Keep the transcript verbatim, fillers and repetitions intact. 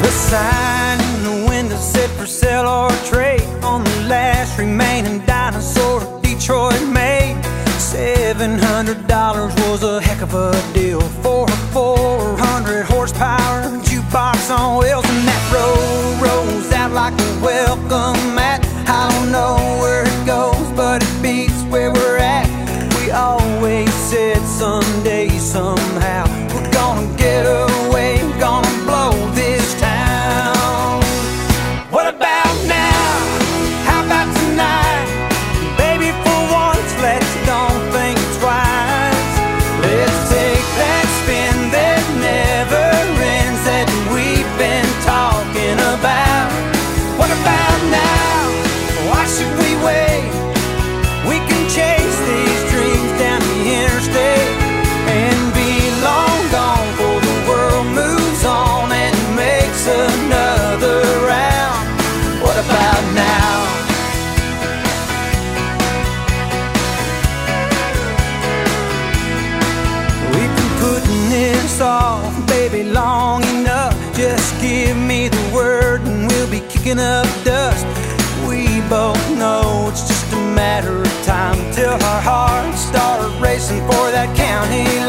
A sign in the window said for sale or trade on the last remaining dinosaur Detroit made. Seven hundred dollars was a heck of a deal for a four hundred horsepower jukebox on wheels. And that road rolls out like a welcome mat. I don't know where it goes, but it beats where we're at. We always said someday, somehow, we're gonna get away, gonna blow this town. What about now? How about tonight? Baby, for once, let's don't think twice. Let's take that spin that never ends that we've been talking about. What about now? Why should we wait? We can chase these dreams down the interstate and be long gone before the world moves on and makes another round. What about now? We've been putting this off, baby, long enough. Just give me the word and we'll be kicking up dust. We both know it's just a matter of time till our hearts start racing for that county